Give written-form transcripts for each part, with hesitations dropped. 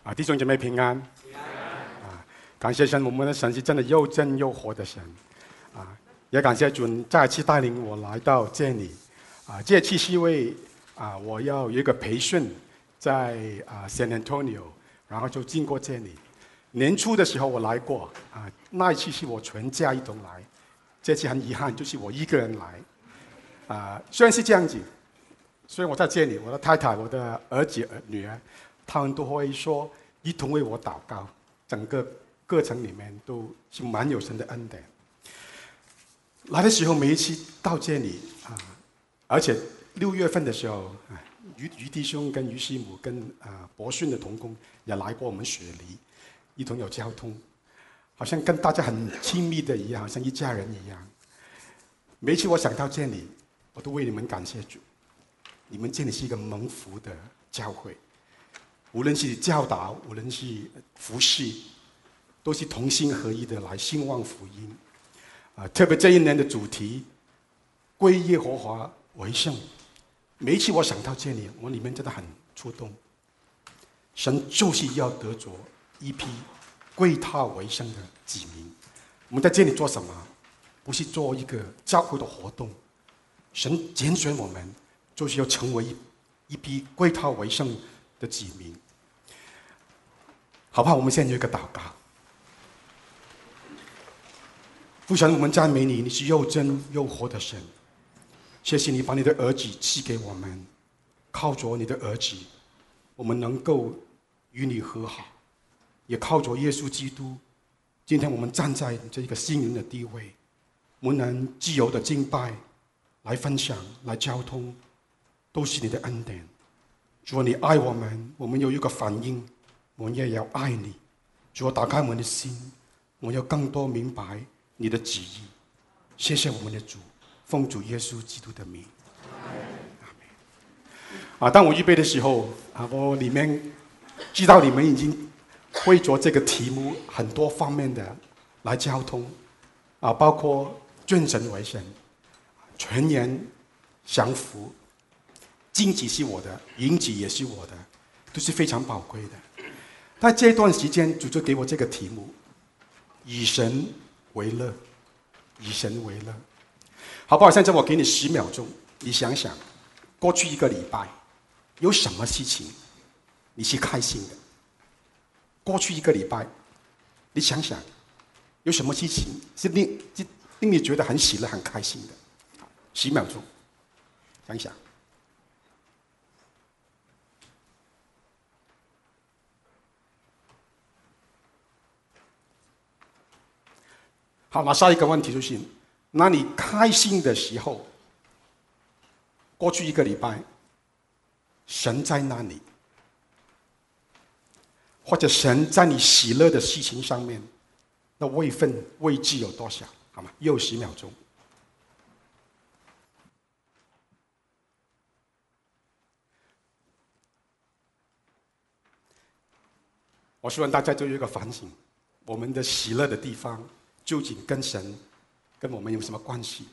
弟兄姐妹平安。感谢神，我们的神是真的又真又活的神。也感谢主再次带领我来到这里。这次是因为我要有一个培训在San Antonio， 然后就经过这里。年初的时候我来过，那一次是我全家一同来。这次很遗憾，就是我一个人来。虽然是这样子，虽然我在这里，我的太太、我的儿子、女儿，他们都会说一同为我祷告。整个过程里面都是蛮有神的恩典。来的时候，每一次到这里而且6月份的时候，于弟兄跟于师母跟博训的同工也来过我们雪梨，一同有交通，好像跟大家很亲密的一样，好像一家人一样。每一次我想到这里，我都为你们感谢主。你们这里是一个蒙福的教会，无论是教导，无论是服事，都是同心合一的来兴旺福音。特别这一年的主题归耶和华为圣，每一次我想到这里，我里面真的很触动。神就是要得着一批归他为圣的子民。我们在这里做什么？不是做一个教会的活动，神拣选我们就是要成为一批归他为圣的子民。好不好？我们现在有一个祷告。父神，我们赞美你，你是又真又活的神。谢谢你把你的儿子赐给我们，靠着你的儿子，我们能够与你和好，也靠着耶稣基督，今天我们站在这个新人的地位，我们能自由的敬拜，来分享，来交通，都是你的恩典。主啊，你爱我们，我们有一个反应，我们也要爱你。主啊，打开我们的心，我们要更多明白你的旨意。谢谢我们的主，奉主耶稣基督的名。当我预备的时候，我里面知道你们已经会着这个题目很多方面的来交通，包括尊神为神，全然降服，荆棘是我的，荆棘也是我的，都是非常宝贵的。但这段时间主就给我这个题目，以神为乐，以神为乐。好不好？现在我给你10秒钟，你想想过去1个礼拜有什么事情你是开心的？过去1个礼拜你想想有什么事情是令你觉得很喜乐很开心的？10秒钟想想。好，那下一个问题就是，那你开心的时候，过去1个礼拜，神在那里，或者神在你喜乐的事情上面，那位置有多少？好吗？又10秒钟。我希望大家都有一个反省，我们的喜乐的地方究竟跟神跟我们有什么关系？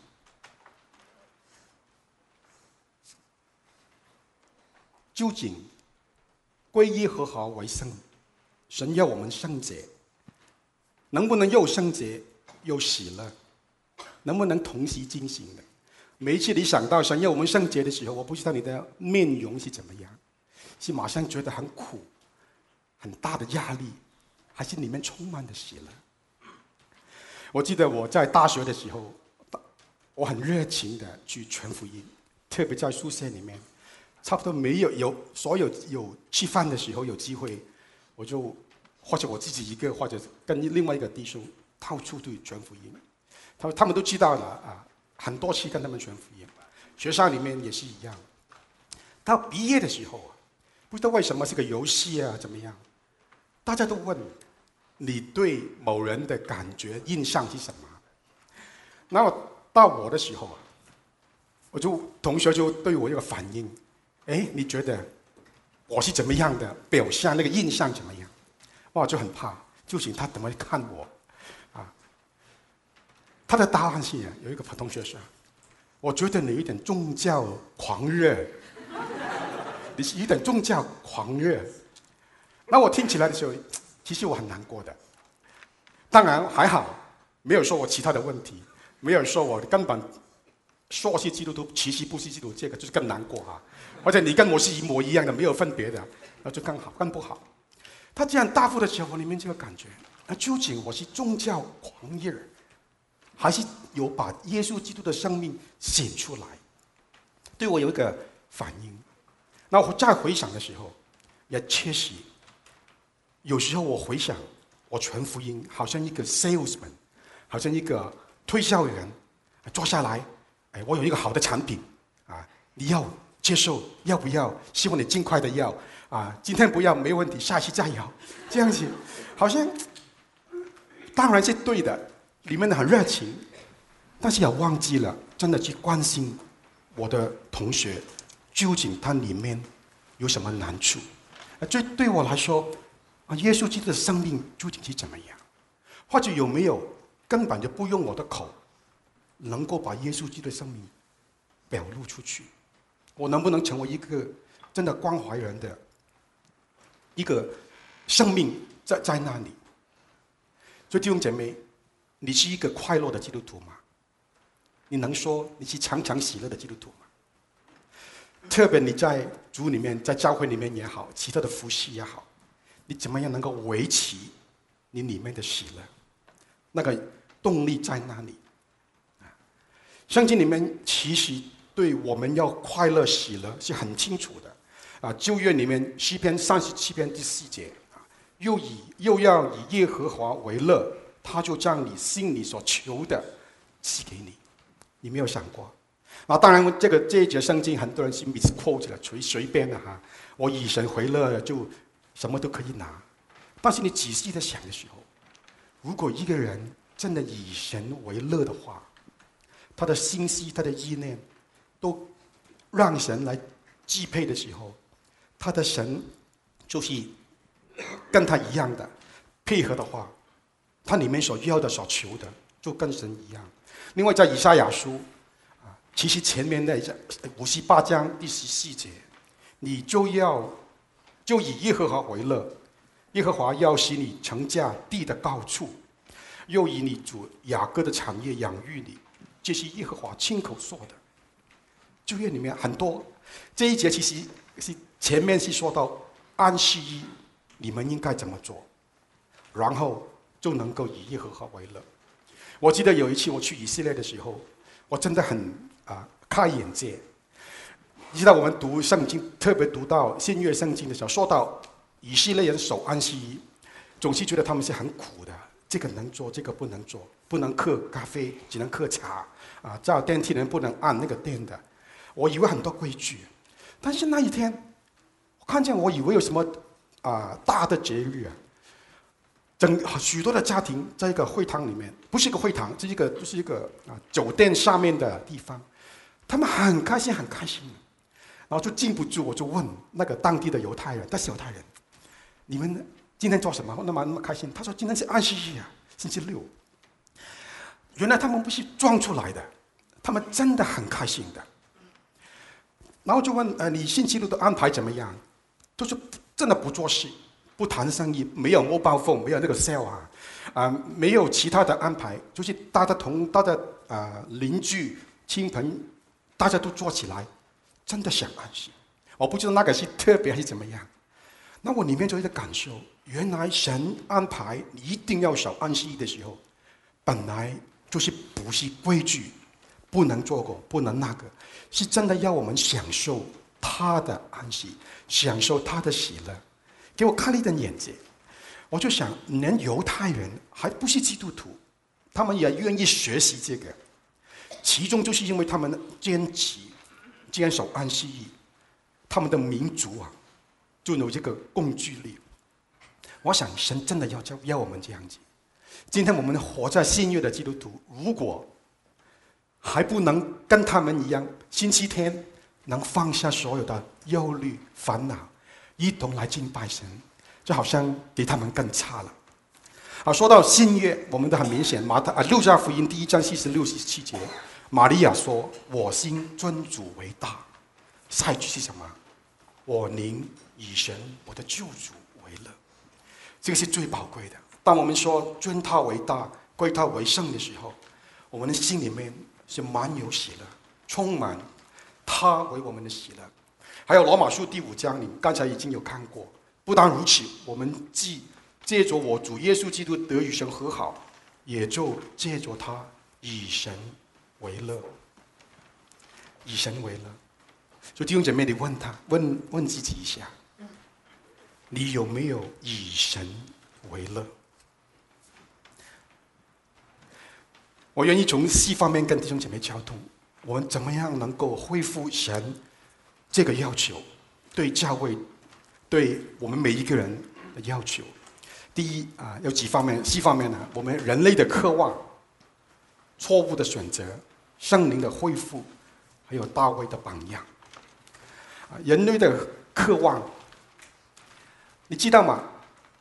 究竟归耶和华为圣，神要我们圣洁，能不能又圣洁又喜乐？能不能同时进行的？每一次你想到神要我们圣洁的时候，我不知道你的面容是怎么样，是马上觉得很苦，很大的压力，还是里面充满的喜乐？我记得我在大学的时候，我很热情的去传福音，特别在宿舍里面，差不多没有所有吃饭的时候有机会，我就或者我自己一个，或者跟另外一个弟兄到处对传福音。他们都知道了很多次跟他们传福音，学校里面也是一样。到毕业的时候不知道为什么是个游戏怎么样，大家都问你对某人的感觉印象是什么？然后到我的时候同学就对我有个反应，你觉得我是怎么样的表现？那个印象怎么样？我就很怕，究竟他怎么看我？他的答案是有一个同学说，我觉得你有点宗教狂热，你是有点宗教狂热。 那我听起来的时候，其实我很难过的。当然还好，没有说我其他的问题，没有说我根本说是基督徒，其实不是基督徒，这个就是更难过啊。或者你跟我是一模一样的，没有分别的，那就更好，更不好。他这样答复的时候，我里面这个感觉，那究竟我是宗教狂热，还是有把耶稣基督的生命显出来？对我有一个反应。那我再回想的时候，也确实，有时候我回想，我传福音好像一个 salesman， 好像一个推销员，坐下来，我有一个好的产品，你要接受，要不要？希望你尽快的要，今天不要没问题，下一次再要，这样子，好像当然是对的，里面很热情，但是也忘记了真的去关心我的同学，究竟他里面有什么难处？对我来说，耶稣基督的生命究竟是怎么样？或者有没有根本就不用我的口，能够把耶稣基督的生命表露出去？我能不能成为一个真的关怀人的一个生命在那里？所以弟兄姐妹，你是一个快乐的基督徒吗？你能说你是常常喜乐的基督徒吗？特别你在主里面，在教会里面也好，其他的服事也好，你怎么样能够维持你里面的喜乐？那个动力在哪里？圣经里面其实对我们要快乐喜乐是很清楚的。旧约里面诗篇37篇第4节，又要以耶和华为乐，他就将你心里所求的赐给你。你没有想过？当然这一节圣经很多人是 misquote 了，随便的哈。我以神为乐，就什么都可以拿。但是你仔细的想的时候，如果一个人真的以神为乐的话，他的心思、他的意念都让神来支配的时候，他的神就是跟他一样的配合的话，他里面所要的、所求的，就跟神一样。另外，在以赛亚书，其实前面的58章第14节，你就以耶和华为乐，耶和华要使你乘驾地的高处，又以你主雅各的产业养育你，这是耶和华亲口说的。旧约里面很多这一节其实是前面是说到安息日你们应该怎么做，然后就能够以耶和华为乐。我记得有一次我去以色列的时候，我真的很开眼界。你知道我们读圣经，特别读到新约圣经的时候，说到以色列人守安息日，总是觉得他们是很苦的，这个能做，这个不能做，不能喝咖啡，只能喝茶，照电梯人不能按那个电的。我以为很多规矩，但是那一天，我看见我以为有什么大的节日许多的家庭在一个会堂里面，不是一个会堂，就是一个酒店下面的地方，他们很开心，很开心。然后就禁不住，我就问那个当地的犹太人，他是犹太人，你们今天做什么？那么开心？他说今天是安息日星期六。原来他们不是装出来的，他们真的很开心的。然后就问你星期六的安排怎么样？他说真的不做事，不谈生意，没有mobile phone，没有那个 cell 没有其他的安排，就是大家邻居亲朋，大家都做起来。真的想安息，我不知道那个是特别还是怎么样。那我里面就有一个感受，原来神安排你一定要守安息的时候，本来就是不是规矩，不能做过，不能那个，是真的要我们享受他的安息，享受他的喜乐。给我开了一点眼界，我就想，连犹太人还不是基督徒，他们也愿意学习这个，其中就是因为他们坚守安息日，他们的民族就有这个工具力。我想神真的要我们这样子。今天我们活在新约的基督徒，如果还不能跟他们一样，星期天能放下所有的忧虑烦恼，一同来敬拜神，就好像比他们更差了。说到新约，我们都很明显，路加福音第1章46、47节。玛利亚说：“我心尊主为大。”下一句是什么？我宁以神我的救主为乐。 这个是最宝贵的。当我们说尊他为大，归他为圣的时候，我们的心里面是满有喜乐，充满他为我们的喜乐。还有罗马书第5章，你们刚才已经有看过。不但如此，我们既借着我主耶稣基督得与神和好，也就借着他以神为乐，以神为乐。所以弟兄姐妹，你问自己一下，你有没有以神为乐？我愿意从4方面跟弟兄姐妹交通，我们怎么样能够恢复神这个要求，对教会，对我们每一个人的要求。第一有几方面，4方面呢？我们人类的渴望、错误的选择、圣灵的恢复，还有大卫的榜样。人类的渴望，你知道吗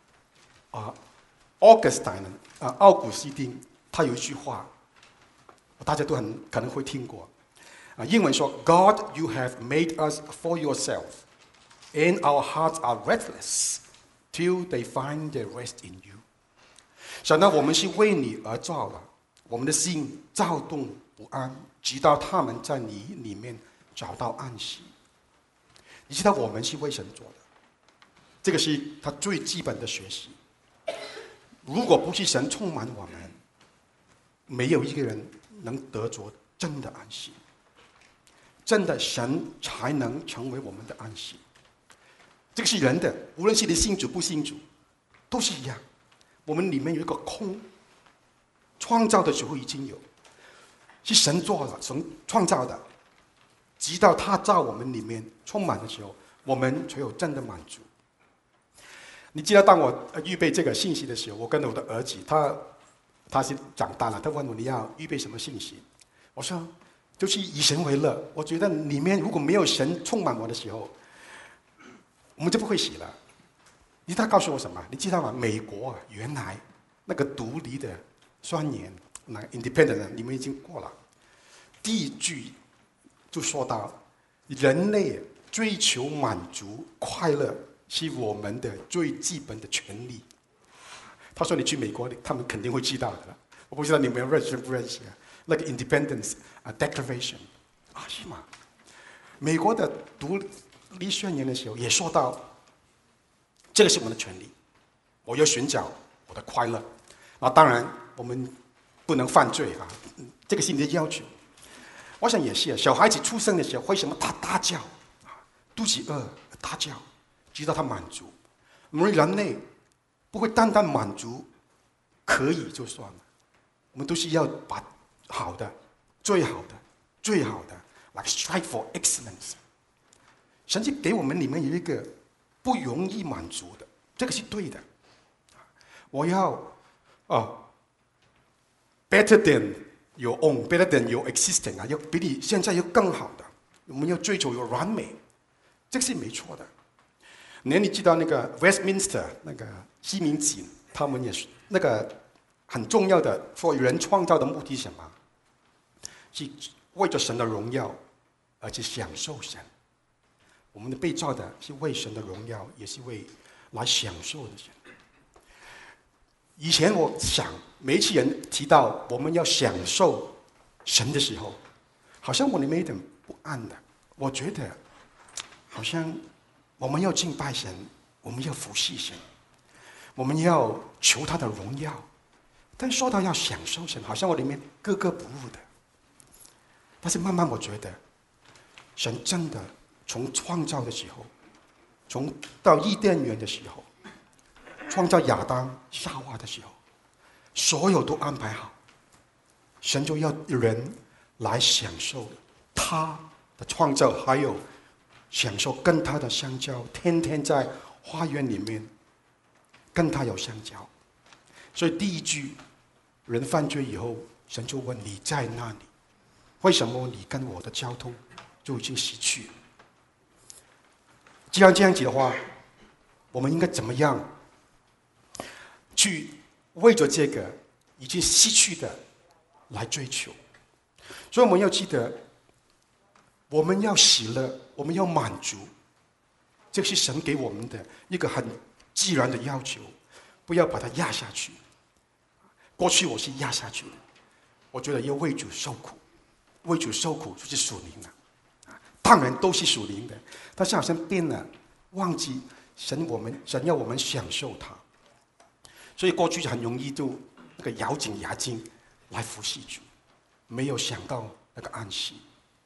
？Augustine 奥古斯丁他有一句话，大家都可能会听过。英文说 ：“God, you have made us for yourself, and our hearts are restless till they find their rest in you。”神呢，我们是为你而造的，我们的心躁动不安，直到他们在你里面找到安息。你知道我们是为神做的，这个是他最基本的学习。如果不是神充满我们，没有一个人能得着真的安息。真的神才能成为我们的安息。这个是人的，无论是你信主不信主，都是一样。我们里面有一个空，创造的时候已经有，是神做的，神创造的。直到他在我们里面充满的时候，我们才有真的满足。你记得当我预备这个信息的时候，我跟我的儿子，他是长大了，他问我你要预备什么信息？我说就是以神为乐。我觉得里面如果没有神充满我的时候，我们就不会喜了。你知道他告诉我什么？你知道吗？美国原来那个独立的宣言，那 independent 你们已经过了，第一句就说到人类追求满足快乐是我们的最基本的权利。他说你去美国他们肯定会知道的。我不知道你们认识不认识那个 Independence Declaration 是吗？美国的独立宣言的时候也说到，这个是我们的权利，我要寻找我的快乐。当然我们不能犯罪这个是你的要求。我想也是，小孩子出生的时候，为什么他大叫肚子饿大叫，直到他满足。我们人类不会单单满足可以就算了，我们都是要把好的、最好的、最好的 ，like strive for excellence。神就给我们里面有一个不容易满足的，这个是对的。我要better than your own, better than your existing 要比你现在要更好的，我们要追求有完美，这个是没错的。你知道那个 Westminster 那个西敏寺，他们也是那个很重要的，说人创造的目的是什么？是为着神的荣耀而去享受神。我们的被造的是为神的荣耀，也是为来享受的神。以前我想，每一次人提到我们要享受神的时候，好像我里面有点不安的。我觉得好像我们要敬拜神，我们要服侍神，我们要求他的荣耀。但说到要享受神，好像我里面格格不入的。但是慢慢我觉得，神真的从创造的时候，从到伊甸园的时候，创造亚当夏娃的时候，所有都安排好，神就要人来享受他的创造，还有享受跟他的相交，天天在花园里面跟他有相交。所以第一句，人犯罪以后，神就问你在哪里？为什么你跟我的交通就已经失去了？既然这样子的话，我们应该怎么样去为着这个已经失去的来追求？所以我们要记得，我们要喜乐，我们要满足，这是神给我们的一个很自然的要求。 不要把它压下去。过去我是压下去的，我觉得要为主受苦，为主受苦就是属灵的，当然都是属灵的，但是好像变了，忘记神要我们享受它，所以过去很容易就那个咬紧牙筋来服侍主，没有想到那个安息。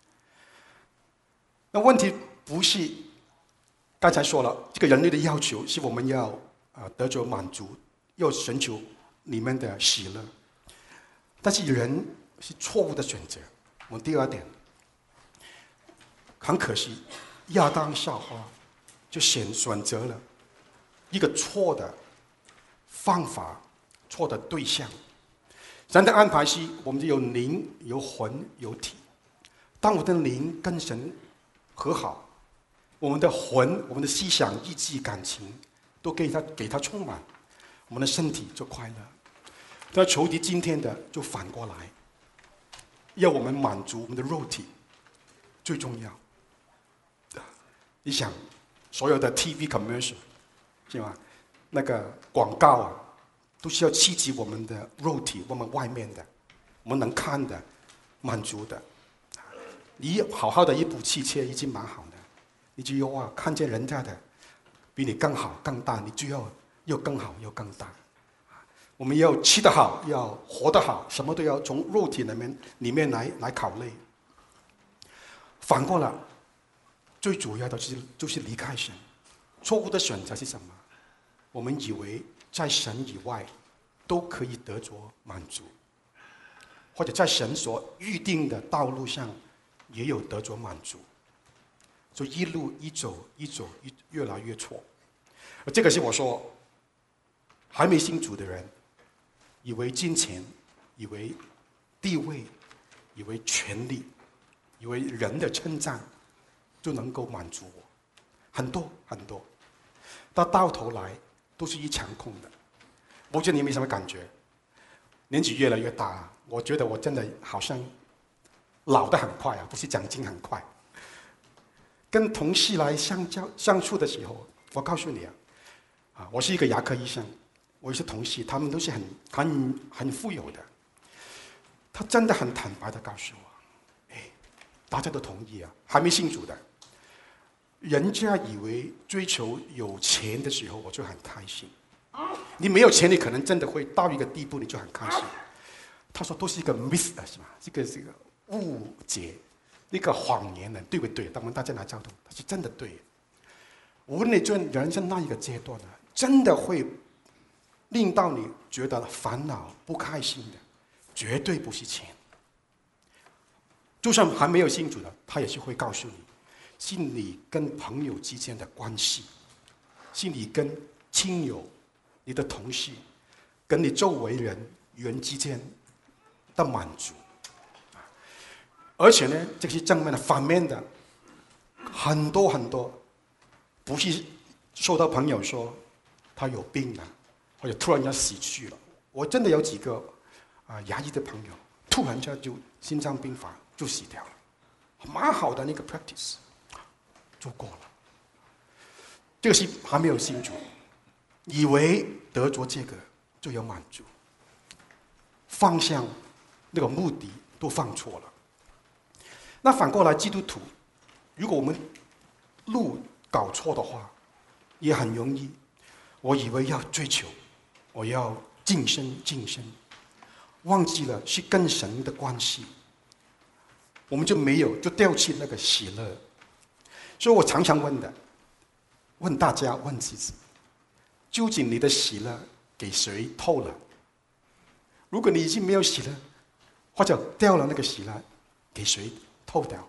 那问题不是刚才说了，这个人类的要求是我们要得着满足，要寻求你们的喜乐，但是人是错误的选择。我们第二点，很可惜，亚当夏娃就选择了一个错的方法、错的对象。神的安排是，我们有灵、有魂、有体。当我的灵跟神和好，我们的魂、我们的思想、意志、感情都给他充满，我们的身体就快乐。但仇敌今天的就反过来，要我们满足我们的肉体最重要。你想，所有的 TV commercial 是吗？那个广告啊，都是要刺激我们的肉体，我们外面的，我们能看的、满足的。你好好的一部汽车已经蛮好的，你就要看见人家的比你更好、更大，你就要更好、要更大。我们要吃得好，要活得好，什么都要从肉体里面来考虑。反过来，最主要的就是离开神。错误的选择是什么？我们以为在神以外都可以得着满足，或者在神所预定的道路上也有得着满足，所以一路一走，越来越错。这个是我说，还没信主的人，以为金钱，以为地位，以为权力，以为人的称赞就能够满足我，很多很多，到头来都是一场空的。不知道你有没有什么感觉？年纪越来越大，我觉得我真的好像老得很快啊，不是讲经很快。跟同事来相处的时候，我告诉你我是一个牙科医生，我有些同事他们都是很富有的，他真的很坦白的告诉我，大家都同意还没信主的，人家以为追求有钱的时候我就很开心，你没有钱你可能真的会到一个地步你就很开心。他说都是一个 myth 是吧？这个误解，一个谎言呢，对不对？当然大家拿角度，它是真的对。无论你在人生那一个阶段呢，真的会令到你觉得烦恼、不开心的，绝对不是钱。就算还没有信主的，他也是会告诉你，是你跟朋友之间的关系，是你跟亲友、你的同事、跟你周围人之间的满足。而且呢，这是正面的，反面的很多很多，不是收到朋友说他有病了，或者突然间死去了。我真的有几个牙医的朋友，突然间就心脏病发就死掉了，蛮好的那个 practice 就过了。这个是还没有信主，以为得着这个就有满足，方向那个目的都放错了。那反过来，基督徒，如果我们路搞错的话，也很容易。我以为要追求，我要晋升，忘记了是跟神的关系，我们就掉弃那个喜乐。所以我常常问大家，问自己，究竟你的喜乐给谁偷了？如果你已经没有喜乐，或者掉了那个喜乐，给谁偷掉？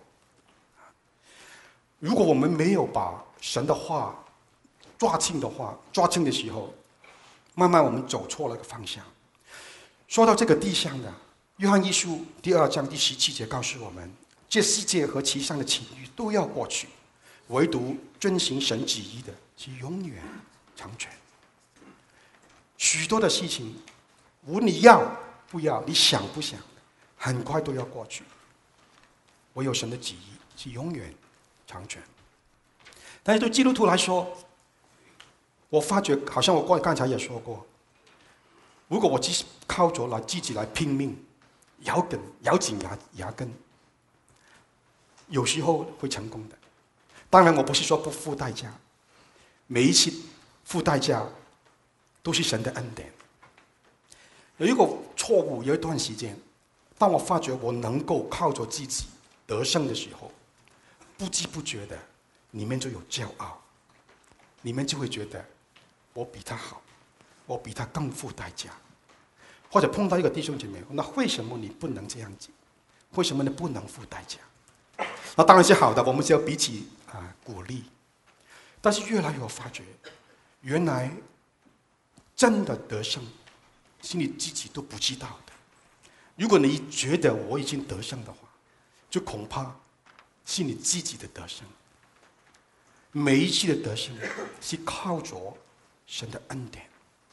如果我们没有把神的话抓紧的时候，慢慢我们走错了个方向。说到这个地上的，约翰一书第2章第17节告诉我们，这世界和其上的情欲都要过去，唯独遵行神旨意的是永远长存。许多的事情，无论你要不要，你想不想，很快都要过去。唯有神的旨意是永远长存。但是对基督徒来说，我发觉好像我刚才也说过， 如果我靠着自己来拼命，咬紧牙根，有时候会成功的。当然，我不是说不付代价，每一次付代价都是神的恩典。有一个错误，有一段时间，当我发觉我能够靠着自己得胜的时候，不知不觉的，里面就有骄傲，里面就会觉得我比他好，我比他更付代价。或者碰到一个弟兄姐妹，那为什么你不能这样子？为什么你不能付代价？那当然是好的，我们是要彼此鼓励。但是越来越发觉，原来真的得胜，是你自己都不知道的。如果你觉得我已经得胜的话，就恐怕是你自己的得胜。每一次的得胜是靠着神的恩典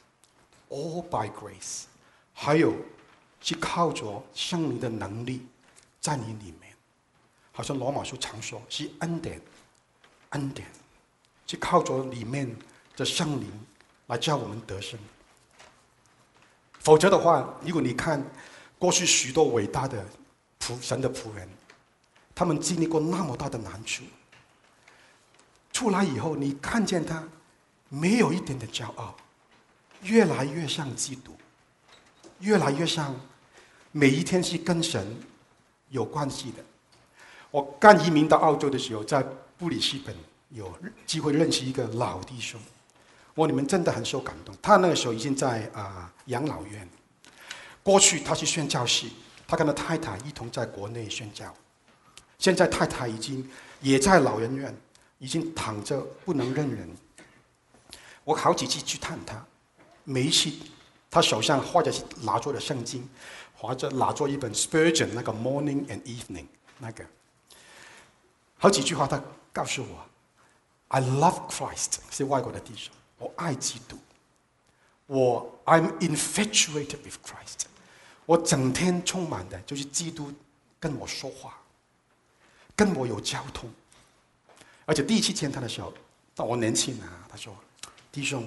，all by grace， 还有是靠着圣灵的能力在你里面。好像罗马书常说，是恩典，恩典是靠着里面的圣灵来叫我们得胜。否则的话，如果你看过去许多伟大的神的仆人，他们经历过那么大的难处，出来以后，你看见他没有一点的骄傲，越来越像基督，越来越像每一天是跟神有关系的。我刚移民到澳洲的时候，在布里斯本有机会认识一个老弟兄，我你们真的很受感动。他那个时候已经在养老院，过去他是宣教士，他跟他太太一同在国内宣教，现在太太也在老人院，已经躺着不能认人。我好几次去探他，每一次他手上或者是拿着的圣经，或者拿着一本 Spurgeon 那个 Morning and Evening 那个，好几句话他告诉我 ，I love Christ， 是外国的弟兄，我爱基督，I'm infatuated with Christ， 我整天充满的就是基督跟我说话，跟我有交通。而且第一次见他的时候，到我年轻他说：“弟兄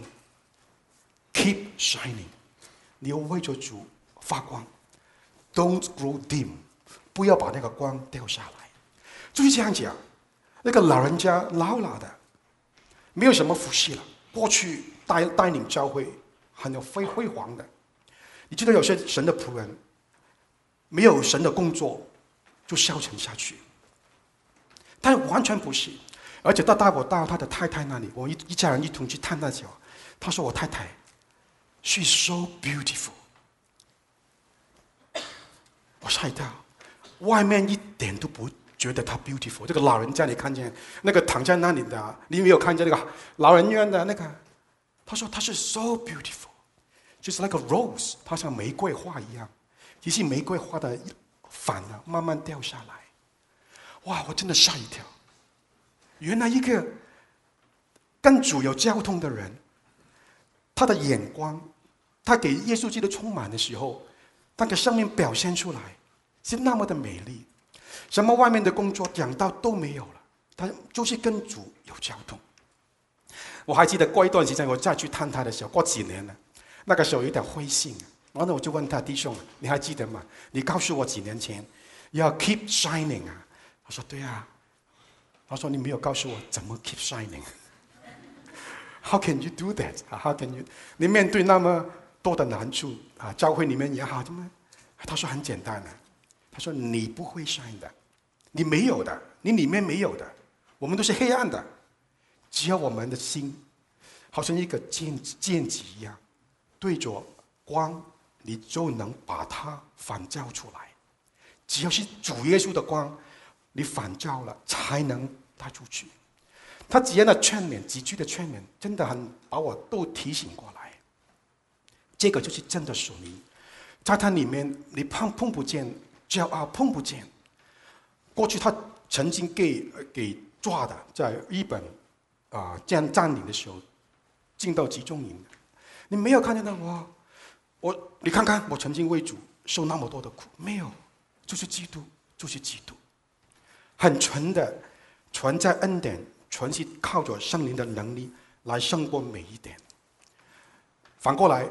，keep shining， 你要为着主发光 ，don't grow dim， 不要把那个光掉下来。”就是这样讲。那个老人家老的，没有什么服饰了。过去带领教会很有辉煌的。你知道有些神的仆人，没有神的工作就消沉下去，但完全不是。而且他带我到他的太太那里，我一家人一同去探那时候，他说我太太 ，she's so beautiful。我吓一跳，外面一点都不觉得她 beautiful。这个老人家你看见那个躺在那里的，你没有看见那个老人院的那个？他说她是 so beautiful，just like a rose， 她像玫瑰花一样。其实玫瑰花的反了，慢慢掉下来。哇！我真的吓一跳。原来一个跟主有交通的人，他的眼光，他给耶稣基督充满的时候，那个生命表现出来是那么的美丽。什么外面的工作讲到都没有了，他就是跟主有交通。我还记得过一段时间我再去探他的时候，过几年了，那个时候有点灰心，然后我就问他：“弟兄，你还记得吗？你告诉我几年前要 keep shining 啊。”他说：“对啊。”他说：“你没有告诉我怎么 keep shining。” How can you do that? How can you？ 你面对那么多的难处教会里面也好，怎么？他说很简单的，他说你不会 shine 的，你没有的，你里面没有的，我们都是黑暗的。只要我们的心，好像一个剑戟一样，对着光，你就能把它反照出来。只要是主耶稣的光，你反照了，才能带出去。他只要那劝勉几句的劝勉，真的很把我都提醒过来。这个就是真的属灵，在他里面你碰不见骄傲，碰不见。过去他曾经给抓的，在日本占领的时候，进到集中营，你没有看见到你看看我曾经为主受那么多的苦，没有，就是基督，就是基督，很纯的，纯在恩典。纯是靠着圣灵的能力来胜过每一点。反过来，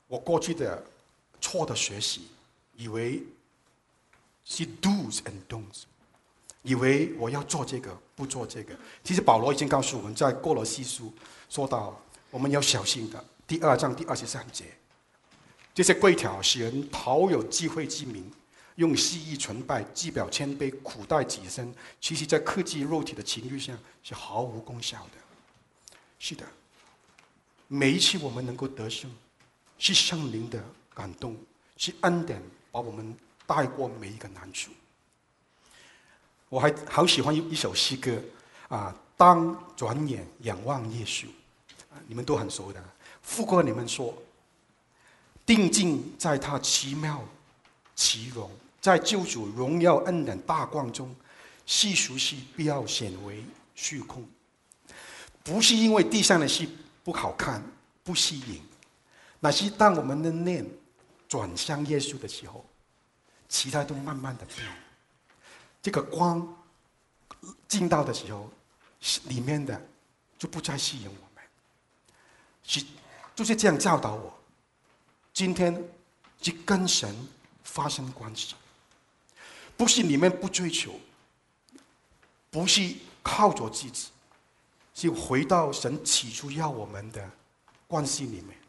我过去的错的学习，以为是 do's and don'ts， 以为我要做这个不做这个。其实保罗已经告诉我们在哥罗西书说到，我们要小心的。第2章第23节，这些规条使人讨有智慧之名，用私意崇拜，自表谦卑，苦待己身，其实在克制肉体的情欲上是毫无功效的。是的，每一次我们能够得胜，是圣灵的感动，是恩典把我们带过每一个难处。我还好喜欢一首诗歌啊，当转眼仰望耶稣，你们都很熟的。副歌你们说，定睛在他奇妙奇容，在救主荣耀恩典大光中，世俗事必要显为虚空。不是因为地上的事不好看不吸引，乃是当我们的念转向耶稣的时候，其他都慢慢的变。这个光进到的时候，里面的就不再吸引我们。就是这样教导我，今天去跟神发生关系，不是你们不追求，不是靠着自己，是回到神起初要我们的关系里面。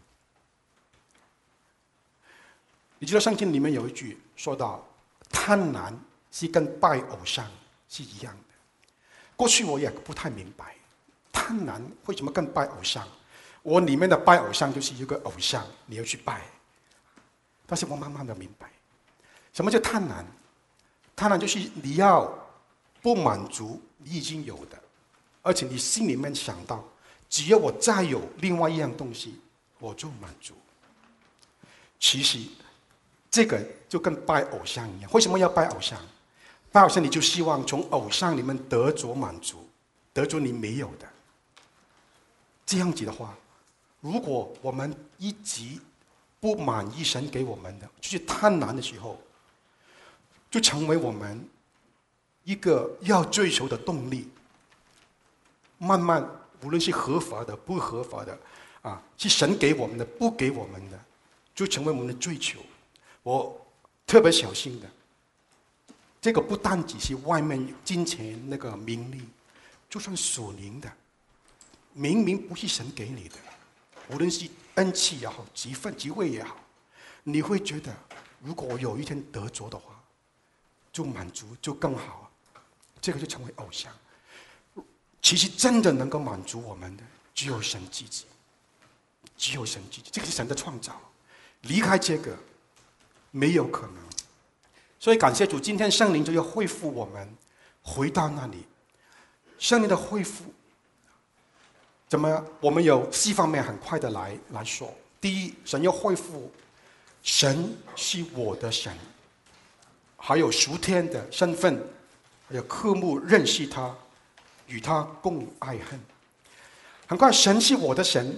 你知道圣经里面有一句说到，贪婪是跟拜偶像是一样的。过去我也不太明白，贪婪为什么跟拜偶像？我里面的拜偶像就是一个偶像，你要去拜。但是我慢慢的明白，什么叫贪婪？贪婪就是你要不满足你已经有的，而且你心里面想到，只要我再有另外一样东西，我就满足。其实这个就跟拜偶像一样。为什么要拜偶像？拜偶像你就希望从偶像里面得着满足，得着你没有的。这样子的话，如果我们一直不满意神给我们的，就是贪婪的时候，就成为我们一个要追求的动力。慢慢，无论是合法的、不合法的，是神给我们的、不给我们的，就成为我们的追求。我特别小心的，这个不单只是外面金钱那个名利，就算属灵的，明明不是神给你的，无论是恩赐也好，职分、职位也好，你会觉得，如果我有一天得着的话，就满足，就更好，这个就成为偶像。其实真的能够满足我们的，只有神自己，只有神自己，这个是神的创造，离开这个没有可能。所以感谢主，今天圣灵就要恢复我们，回到那里。圣灵的恢复，怎么？我们有4方面很快的来说。第一，神要恢复，神是我的神，还有属天的身份，还有科目认识他，与他共爱恨。很快，神是我的神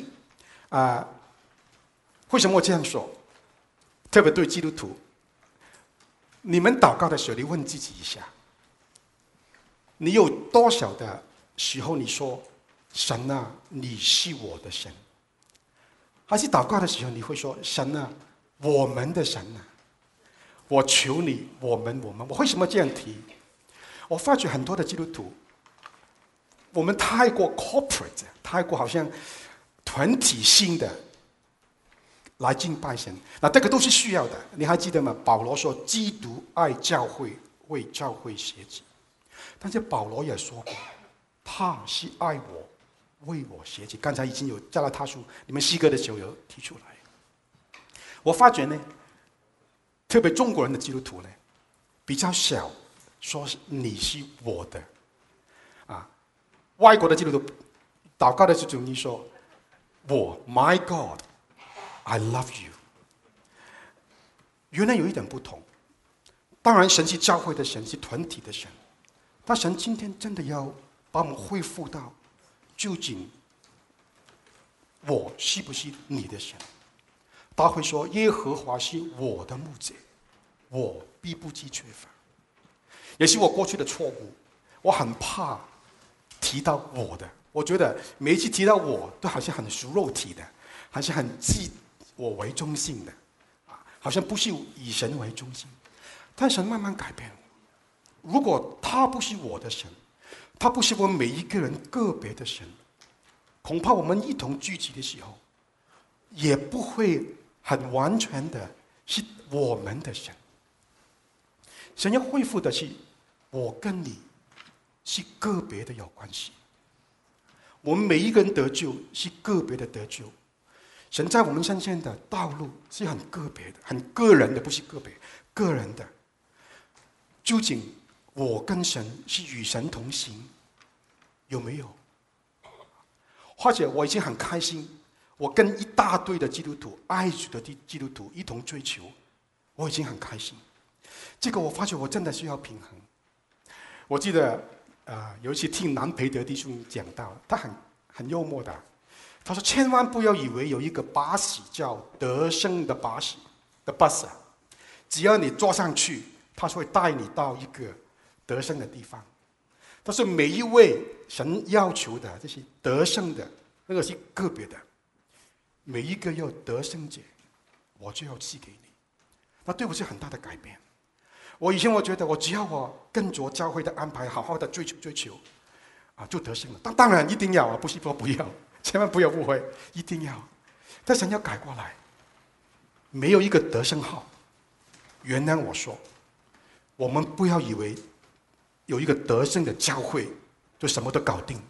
为什么我这样说？特别对基督徒，你们祷告的时候，你问自己一下，你有多少的时候你说，神啊，你是我的神？还是祷告的时候你会说，神啊，我们的神啊，我求你，我们。我为什么这样提？我发觉很多的基督徒，我们太过 corporate， 太过好像团体性的来敬拜神。那这个都是需要的。你还记得吗？保罗说，基督爱教会，为教会舍己。但是保罗也说过，他是爱我，为我舍己。刚才已经有加拉太书，你们诗歌的时候有提出来。我发觉呢，特别中国人的基督徒呢，比较少说你是我的。外国的基督徒祷告的时候，你说我 My God I love you。 原来有一点不同。当然神是教会的神，是团体的神，但神今天真的要把我们恢复到，究竟我是不是你的神？他会说，耶和华是我的牧者，我必不致缺乏。也是我过去的错误，我很怕提到我的，我觉得每一次提到我都好像很属肉体的，好像很我为中心的，好像不是以神为中心。但神慢慢改变我。如果他不是我的神，他不是我们每一个人个别的神，恐怕我们一同聚集的时候，也不会很完全的是我们的神。神要恢复的是我跟你是个别的有关系。我们每一个人得救是个别的得救，神在我们身上的道路是很个别的、很个人的，不是个别，个人的。究竟我跟神是与神同行，有没有？或者我已经很开心，我跟一大堆的基督徒、爱主的基督徒一同追求，我已经很开心。这个我发觉我真的需要平衡。我记得有一次听南培德弟兄讲到，他很幽默的，他说千万不要以为有一个巴士叫得胜的巴士的 bus， 只要你坐上去，他会带你到一个得胜的地方。但是每一位神要求的这些得胜的，那个是个别的，每一个要得胜者，我就要赐给你。那对我是很大的改变。我以前我觉得我只要我跟着教会的安排，好好的追求，就得胜了。当然一定要不是说不要，千万不要误会，一定要。但神要改过来，没有一个得胜号。原谅我说，我们不要以为有一个得胜的教会就什么都搞定。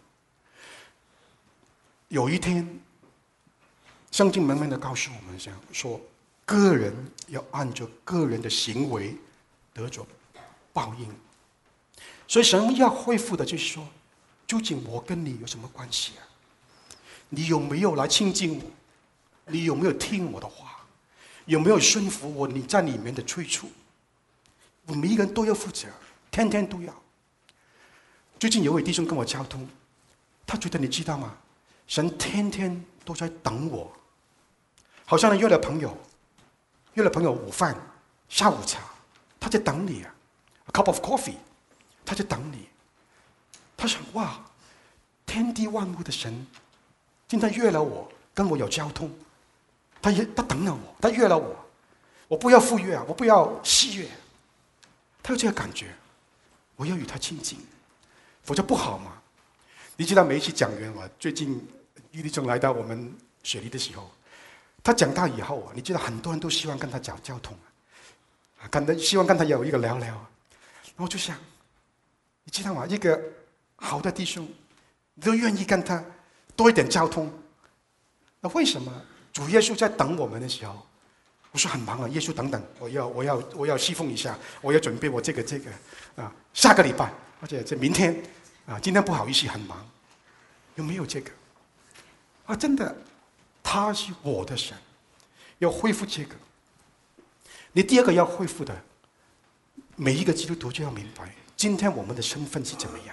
有一天，圣经明明的告诉我们说，个人要按照个人的行为得着报应。所以神要恢复的就是说，究竟我跟你有什么关系啊？你有没有来亲近我？你有没有听我的话？有没有顺服我？你在里面的催促，我们每一个人都要负责，天天都要。最近有位弟兄跟我交通，他觉得你知道吗？神天天都在等我，好像约了朋友午饭、下午茶，他在等你啊 ，a cup of coffee， 他在等你。他想哇，天地万物的神，今天约了我，跟我有交通，他等了我，他约了我，我不要赴约啊，我不要戏约，他有这个感觉，我要与他亲近，否则不好嘛。你知道每一期讲员最近玉立中来到我们雪梨的时候，他讲到以后你知道很多人都希望跟他讲交通希望跟他有一个聊聊。然后就想，你知道吗？一个好的弟兄，你都愿意跟他多一点交通。那为什么主耶稣在等我们的时候，我说很忙啊，耶稣等等，我要侍奉一下，我要准备我这个下个礼拜或者这明天今天不好意思很忙，有没有这个？真的，他是我的神，要恢复这个。你第二个要恢复的，每一个基督徒就要明白，今天我们的身份是怎么样。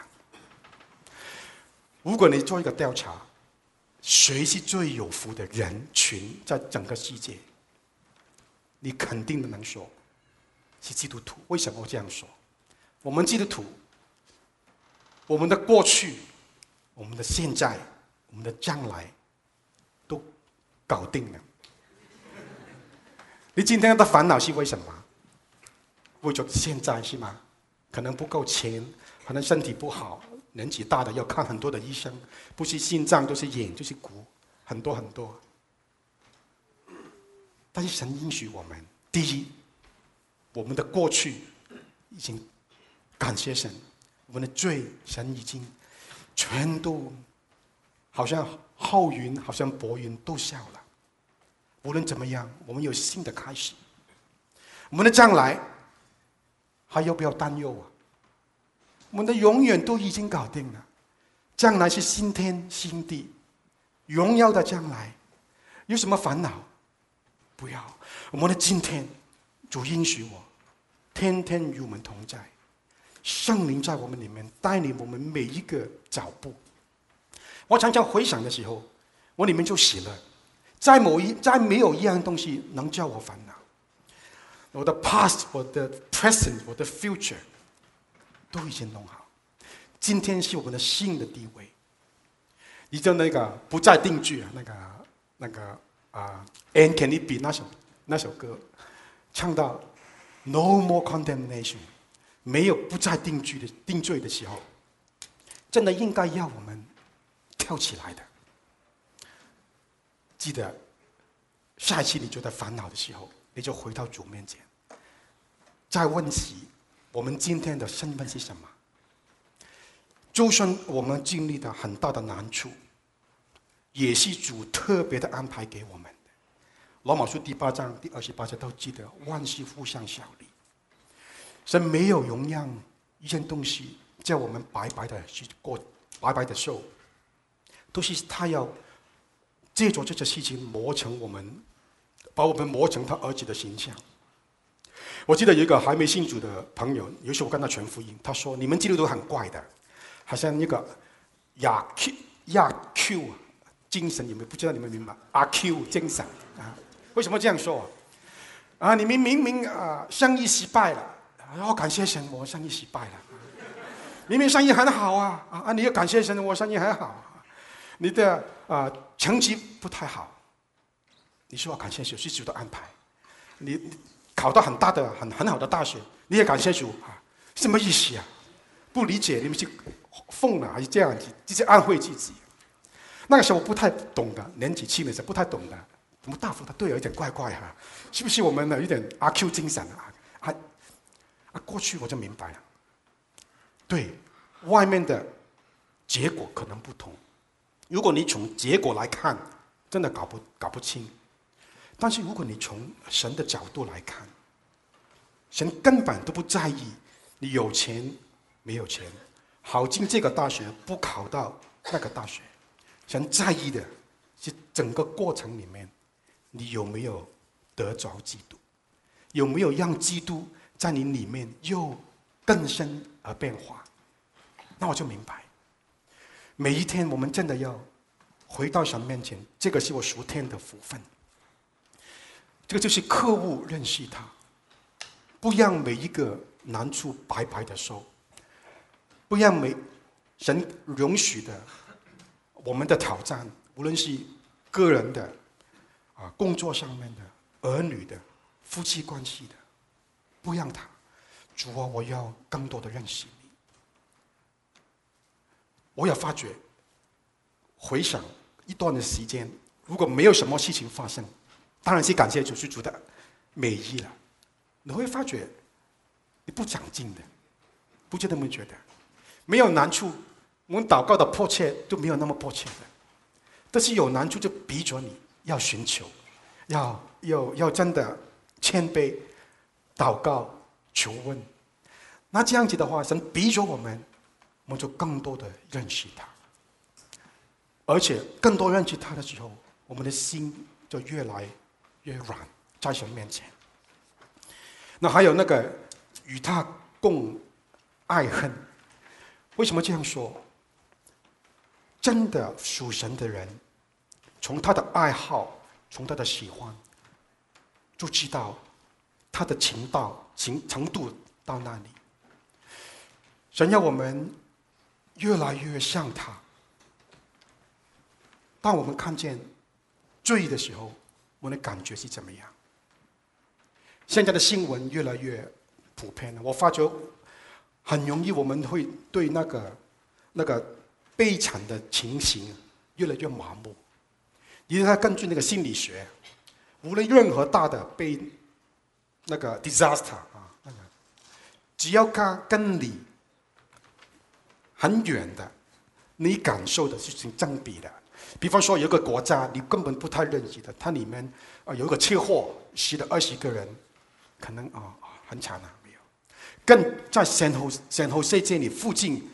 如果你做一个调查，谁是最有福的人群在整个世界，你肯定的能说是基督徒。为什么我这样说？我们基督徒，我们的过去、我们的现在、我们的将来都搞定了。你今天的烦恼是为什么？为着现在是吗？可能不够钱，可能身体不好，年纪大的要看很多的医生，不是心脏就是眼就是骨，很多很多。但是神应许我们，第一，我们的过去已经感谢神，我们的罪神已经全都好像浩云，好像薄云都消了。无论怎么样，我们有新的开始。我们的将来还要不要担忧啊？我们的永远都已经搞定了，将来是新天新地，荣耀的将来，有什么烦恼？不要。我们的今天，主应许我，天天与我们同在，圣灵在我们里面带领我们每一个脚步。我常常回想的时候，我里面就喜乐。再没有一样东西能叫我烦恼。我的 past， 我的 present， 我的 future 都已经弄好。今天是我们的新的地位。你就那个不再定居那个 And Can It Be 那首歌，唱到 No more condemnation， 没有不再定罪的时候，真的应该要我们跳起来的。记得下一次你觉得烦恼的时候，你就回到主面前，再问起我们今天的身份是什么。就算我们经历了很大的难处，也是主特别的安排给我们的。罗马书第8章第28节都记得，万事互相效力。神没有容让一件东西叫我们白白的去过，白白的受，都是他要借着这些事情磨成我们，把我们磨成他儿子的形象。我记得有一个还没信主的朋友，有一次我跟他传福音，他说：“你们基督徒很怪的，好像那个亚 Q 精神，有没有？不知道你们明白？阿 Q 精神啊？为什么这样说啊？你们明明生意失败了，然后感谢神，我生意失败了。明明生意很好啊，你要感谢神，我生意很好。你的成绩不太好，你说感谢主是主的安排。你考到很好的大学，你也感谢主啊？什么意思啊？不理解，你们是疯了还是这样子？就是安慰自己。那个时候我不太懂的，年纪轻的时候不太懂的。怎么大夫他对我有点怪怪哈？是不是我们有点阿 Q 精神过去我就明白了，对，外面的结果可能不同。如果你从结果来看，真的搞不清。但是如果你从神的角度来看，神根本都不在意你有钱没有钱，考进这个大学不考到那个大学。神在意的是整个过程里面，你有没有得着基督，有没有让基督在你里面又更深而变化。那我就明白，每一天我们真的要回到神面前，这个是我属天的福分。这个就是刻物认识他，不让每一个难处白白的受，不让神容许的我们的挑战，无论是个人的工作上面的、儿女的、夫妻关系的，不让他。主啊，我要更多的认识你。我也发觉，回想一段的时间，如果没有什么事情发生，当然是感谢主，是主的美意了。你会发觉你不长进的，不觉得没觉得？没有难处，我们祷告的迫切都没有那么迫切的。但是有难处就逼着你要寻求，要真的谦卑祷告求问。那这样子的话，神逼着我们就更多的认识他，而且更多认识他的时候，我们的心就越来越软，在神面前。那还有那个与他共爱恨，为什么这样说？真的属神的人，从他的爱好，从他的喜欢，就知道他的程度到哪里。神要我们越来越像他。当我们看见罪的时候，我们的感觉是怎么样？现在的新闻越来越普遍了，我发觉很容易我们会对那个悲惨的情形越来越麻木。因为他根据那个心理学，无论任何大的那个 disaster 只要他跟你很远的，你感受的是成正比的。比方说有一个国家你根本不太认识的，它里面有一个车祸，死了20个人，可能很惨啊，没有。更在San Jose这里附近，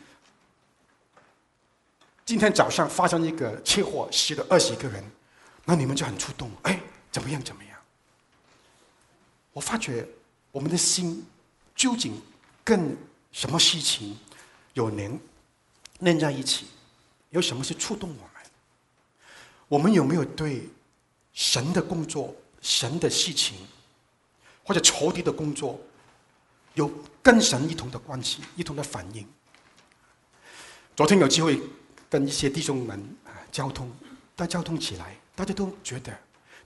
今天早上发生一个车祸，死了20个人，那你们就很触动，怎么样？我发觉我们的心究竟跟什么事情有连在一起？有什么是触动我们？我们有没有对神的工作、神的事情，或者仇敌的工作，有跟神一同的关系、一同的反应？昨天有机会跟一些弟兄们交通起来，大家都觉得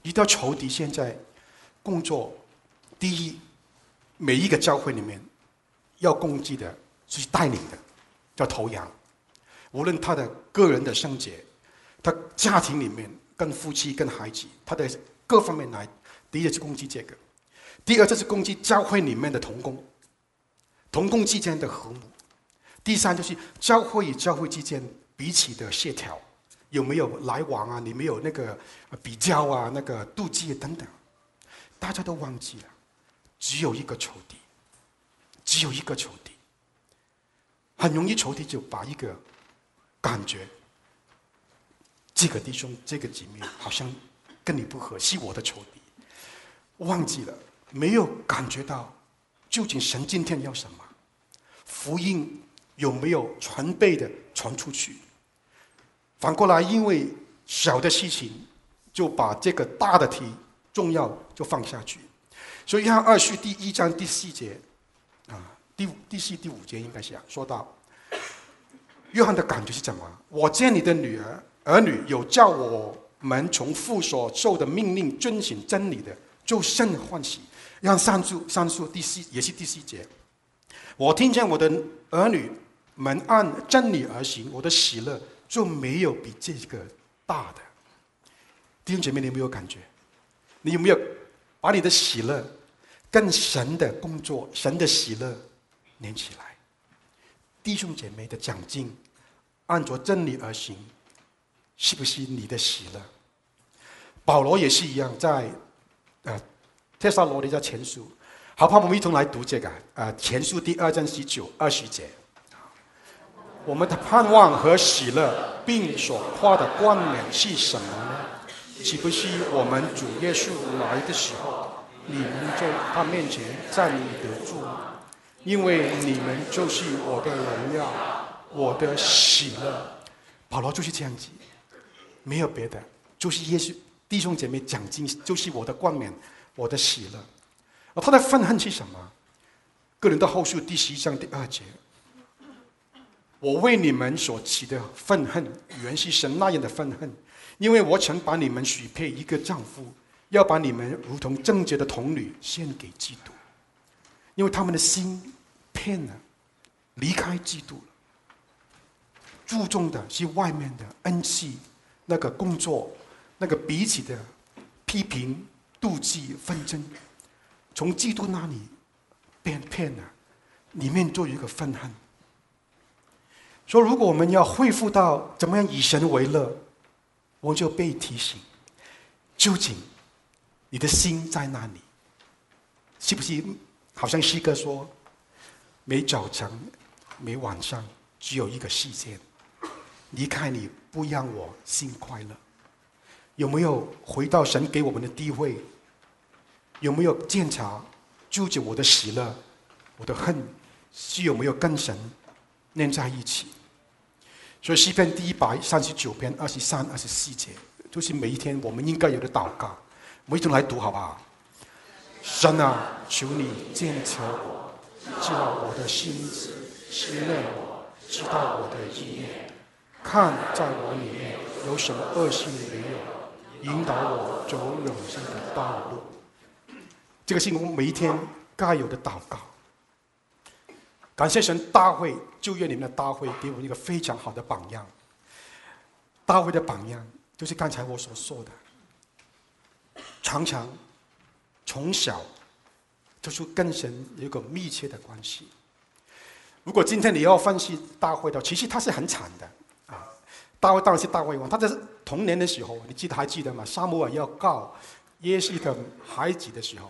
遇到仇敌，现在工作第一，每一个教会里面要攻击的是带领的，叫头羊。无论他的个人的圣洁，他家庭里面跟夫妻跟孩子，他的各方面来，第一是攻击这个；第二，这是攻击教会里面的同工，同工之间的和睦；第三，就是教会与教会之间彼此的协调，有没有来往啊？你没有那个比较啊，那个妒忌等等，大家都忘记了，只有一个仇敌，只有一个仇敌，很容易仇敌就把一个感觉，这个弟兄这个姐妹好像跟你不合，是我的仇敌，忘记了，没有感觉到究竟神今天要什么，福音有没有传倍的传出去。反过来，因为小的事情就把这个大的题重要就放下去。所以约翰二书第1章第4节第4、第5节应该是说到，约翰的感觉是怎么？我见你的儿女有叫我们从父所受的命令遵行真理的，就甚欢喜。让上述也是第4节，我听见我的儿女们按真理而行，我的喜乐就没有比这个大的。弟兄姐妹，你有没有感觉？你有没有把你的喜乐跟神的工作、神的喜乐连起来？弟兄姐妹的讲经，按着真理而行，是不是你的喜乐？保罗也是一样，在帖撒罗尼迦前书，好，我们一同来读这个前书第2章19、20节。我们的盼望和喜乐，并所夸的冠冕是什么呢？岂不是我们主耶稣来的时候，你们在他面前站立得住吗？因为你们就是我的荣耀，我的喜乐。保罗就是这样子，没有别的，就是耶稣弟兄姐妹讲经，就是我的冠冕，我的喜乐。而他的愤恨是什么？哥林多后书第11章第2节，我为你们所起的愤恨，原是神那样的愤恨，因为我曾把你们许配一个丈夫，要把你们如同贞洁的童女献给基督。因为他们的心偏了，离开基督了，注重的是外面的恩赐，那个工作，那个彼此的批评、妒忌、纷争，从基督那里变偏了，里面就有一个愤恨。说如果我们要恢复到怎么样以神为乐，我就被提醒，究竟你的心在哪里？是不是好像诗歌说，每早晨每晚上只有一个时间，离开你不让我心快乐？有没有回到神给我们的地位？有没有检查究竟我的喜乐、我的恨是有没有跟神连在一起？所以诗篇第139篇23、24节，就是每一天我们应该有的祷告。我们一同来读好不好？神啊，求你鉴察我，知道我的心思，思念我，知道我的意念，看在我里面有什么恶行没有，引导我走永生的道路。这个是我们每一天该有的祷告。感谢神，大卫旧约里面的大卫给我们一个非常好的榜样。大卫的榜样就是刚才我所说的，常常从小就是跟神有一个密切的关系。如果今天你要分析大卫的，其实他是很惨的啊。大卫当然是大卫王，他在童年的时候，你还记得吗？撒母耳要告耶西的孩子的时候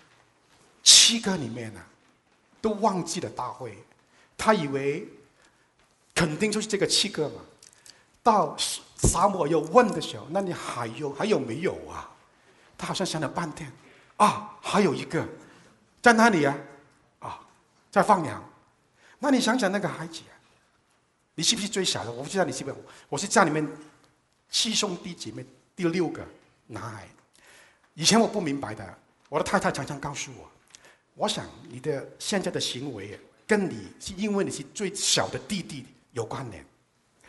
，7个里面呢，都忘记了大卫，他以为肯定就是这个7个嘛。到撒母耳又问的时候，那你还有没有啊？他好像想了半天，还有一个，在哪里啊？在放羊。那你想想那个孩子啊，你是不是最小的？我不知道你是不是，我是家里面7兄弟姐妹第6个男孩。以前我不明白的，我的太太常常告诉我，我想你的现在的行为跟你是因为你是最小的弟弟有关联。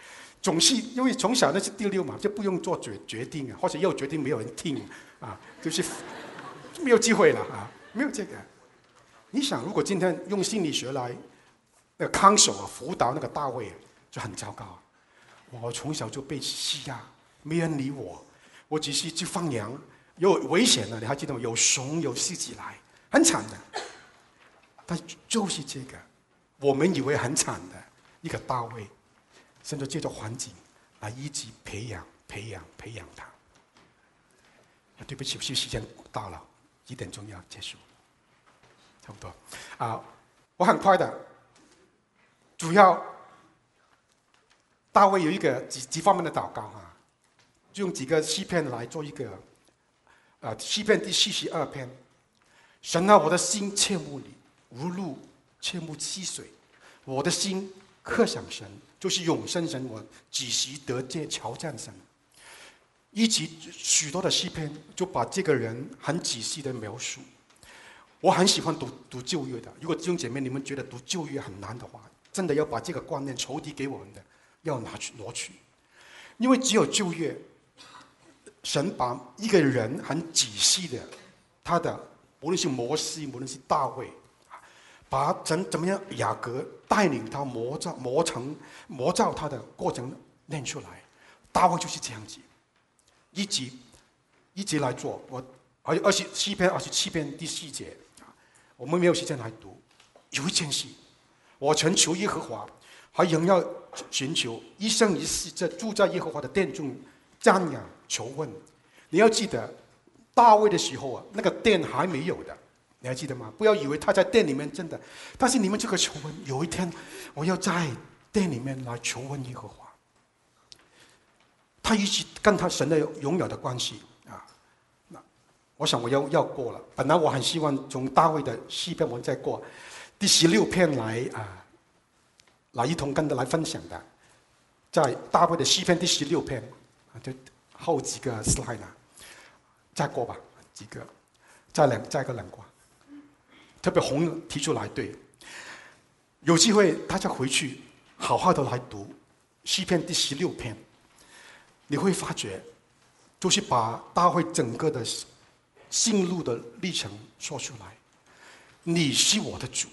总是因为从小那是第六嘛，就不用做决定啊，或者要决定没有人听啊，就是没有机会了啊，没有这个。你想，如果今天用心理学来那个看守辅导那个大卫，就很糟糕。我从小就被欺压，没人理我，我只是去放羊，有危险了，你还记得吗？有熊有狮子来，很惨的。但就是这个，我们以为很惨的一个大卫，甚至借着环境来一直培养他。对不起，时间到了，1点钟要结束，差不多啊。我很快的，主要大卫有一个几方面的祷告啊，就用几个诗篇来做一个诗篇第42篇。神啊，我的心切慕你，如鹿切慕溪水。我的心渴想神，就是永生神，我几时得见朝见神。以及许多的诗篇就把这个人很仔细的描述。我很喜欢读旧约的，如果弟兄姐妹你们觉得读旧约很难的话，真的要把这个观念仇敌给我们的要挪去，因为只有旧约，神把一个人很仔细的，他的无论是摩西，无论是大卫，把怎么样雅各带领他磨造他的过程念出来。大卫就是这样子，一集来做。诗篇27篇第4节，我们没有时间来读。有一件事，我曾求耶和华，还仍要寻求，一生一世住在耶和华的殿中瞻仰求问。你要记得，大卫的时候啊，那个殿还没有的，你还记得吗？不要以为他在殿里面真的，但是你们这个求问，有一天我要在殿里面来求问耶和华。他一直跟他神的永远的关系啊。那我想我要过了。本来我很希望从大卫的诗篇我们再过第16篇来一同跟他来分享的，在大卫的诗篇第16篇就后几个 slide 再过吧，几个再个两过，特别红提出来。对，有机会大家回去好好的来读诗篇第16篇。你会发觉，就是把大卫整个的心路的历程说出来。你是我的主，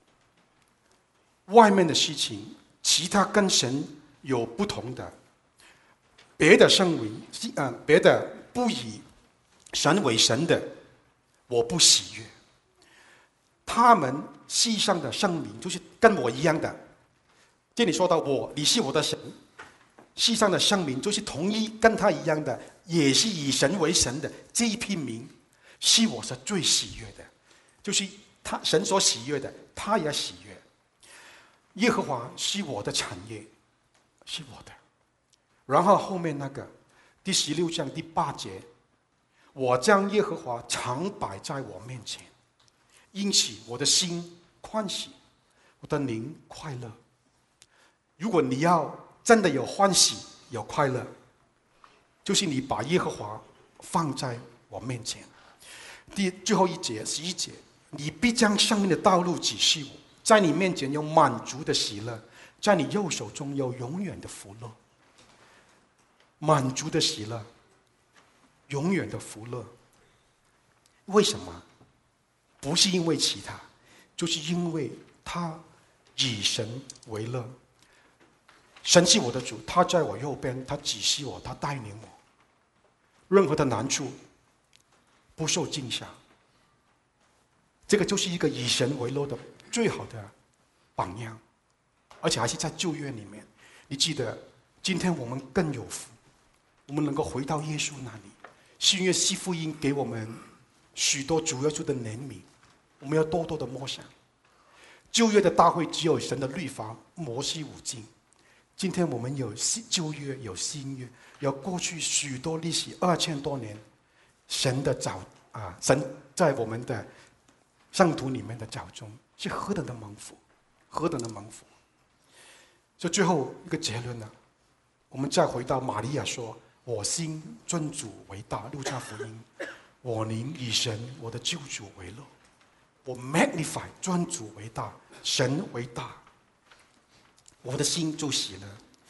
外面的事情，其他跟神有不同的，别的圣名别的不以神为神的，我不喜悦。他们世上的圣名，就是跟我一样的。这里说到你是我的神。世上的圣名就是同一跟他一样的，也是以神为神的这一批名，是我是最喜悦的，就是神所喜悦的，他也喜悦。耶和华是我的产业，是我的。然后后面那个第16章第8节，我将耶和华常摆在我面前，因此我的心欢喜，我的灵快乐。如果你要真的有欢喜有快乐，就是你把耶和华放在我面前。最后一节11节，你必将生命的道路指示我，在你面前有满足的喜乐，在你右手中有永远的福乐。满足的喜乐，永远的福乐。为什么？不是因为其他，就是因为他以神为乐。神是我的主，他在我右边，他指示我，他带领我。任何的难处不受惊吓，这个就是一个以神为乐的最好的榜样，而且还是在旧约里面。你记得，今天我们更有福，我们能够回到耶稣那里。新约西福音给我们许多主耶稣的怜悯，我们要多多的默想。旧约的大会只有神的律法，摩西五经。今天我们有旧约，有新约，有过去许多历史2000多年，神在我们的圣徒里面的脚中，是何等的蒙福，何等的蒙福。所以最后一个结论呢，我们再回到玛利亚说：“我心尊主为大。”路加福音，我灵以神我的救主为乐。我 magnify 尊主为大，神为大。我的心就喜乐。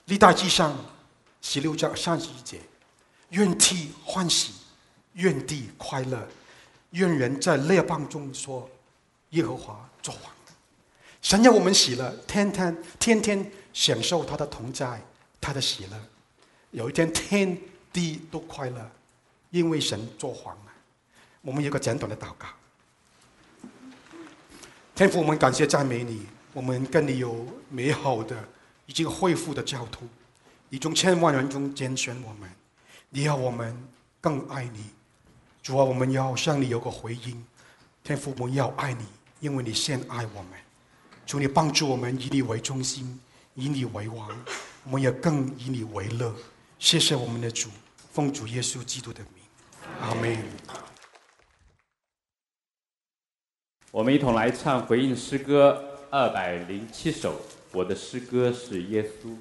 历代记上16章31节，愿地欢喜，愿地快乐，愿人在列邦中说耶和华作王。神要我们喜乐，天天享受他的同在，他的喜乐。有一天天地都快乐，因为神作王了。我们有个简短的祷告。天父，我们感谢赞美你，我们跟你有美好的已经恢复的交通，你从千万人中拣选我们，你要我们更爱你。主啊，我们要向你有个回应。天父，我们要爱你，因为你先爱我们。求你帮助我们以你为中心，以你为王，我们也更以你为乐。谢谢我们的主，奉主耶稣基督的名，阿们。 我们一同来唱回应诗歌207首，我的诗歌是耶稣。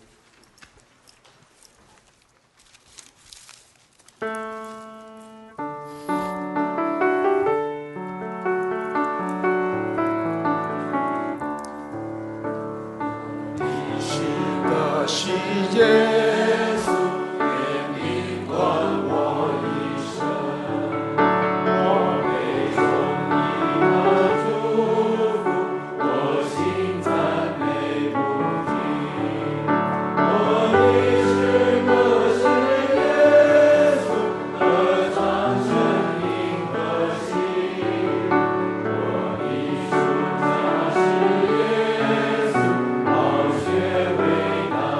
是耶稣，也领管我一生。我被从你的祝福，我心赞美不停。我的诗歌是耶稣，歌唱生命和心。我的书架是耶稣，宝血为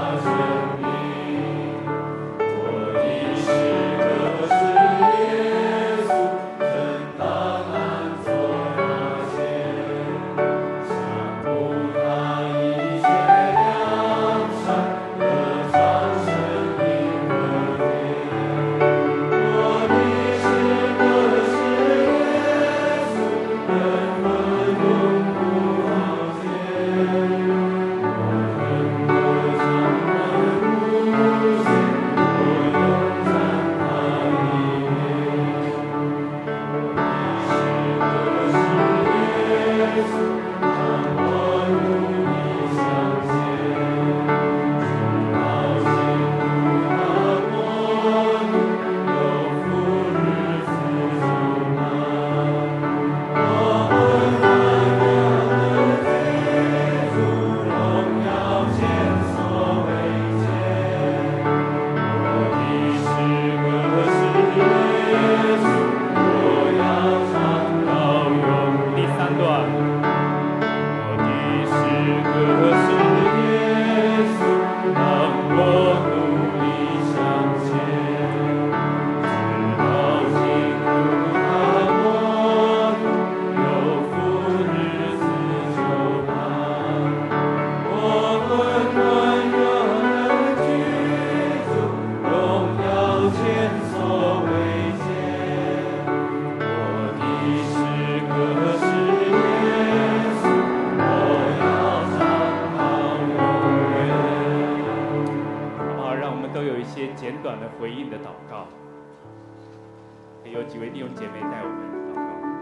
简短的回应的祷告，有几位弟兄姐妹带我们祷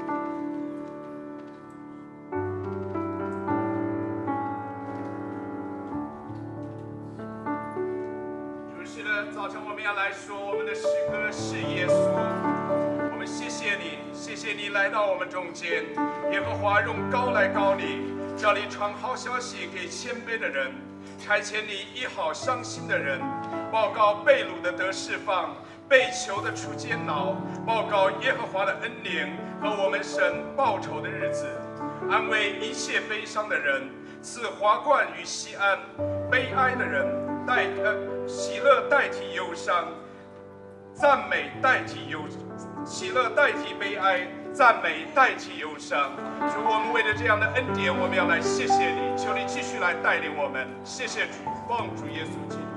告。主是的，早晨我们要来说我们的诗歌是耶稣。我们谢谢你，谢谢你来到我们中间。耶和华用膏来膏你，叫你传好消息给谦卑的人，差遣你医好伤心的人。报告被掳的得释放，被囚的出监牢，报告耶和华的恩典和我们神报仇的日子，安慰一切悲伤的人，赐华冠与锡安，悲哀的人喜乐代替忧伤，赞美代替喜乐代替悲哀，赞美代替忧伤。主，我们为了这样的恩典，我们要来谢谢你，求你继续来带领我们。谢谢主，奉主耶稣基督。